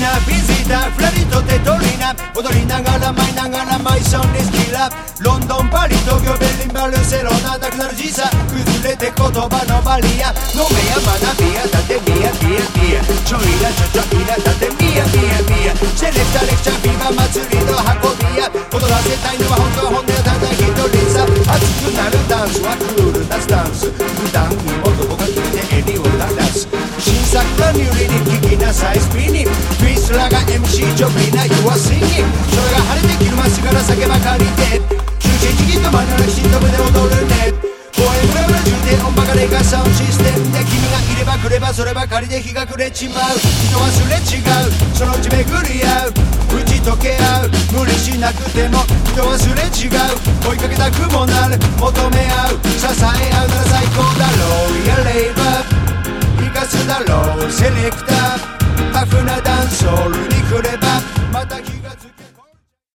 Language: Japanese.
なビジターフラリとテトリナ踊りながら舞いながらマイソンリスキラロンドンパリ東京ベルリンバルセロナなくなる時差崩れて言葉のバリア飲めや学びやだってミヤミヤミヤちょいらちょちょいらだってミヤミヤミヤセレクターレクチャービバ祭りの運びや踊らせたいのは本当は本音はただ一人さ熱くなるダンスはクールなスタンス普段に男が決めて襟を鳴らす新作のニューリに聞きなさいスピニンフィスラが MC ジョビーな You are singing それが晴れて昼間すから酒ばかりで中心チキンとマナラシンとで踊るね公園ブラブラ充電音バカレがサウンドシステムで君がいれば来ればそればかりで日が暮れちまう人はすれ違うそのうち巡り合う打ち解け合う無理しなくても人はすれ違う追いかけたくもなる求め合う支え合うなら最高だろういやレイバー生かすだろうセレクター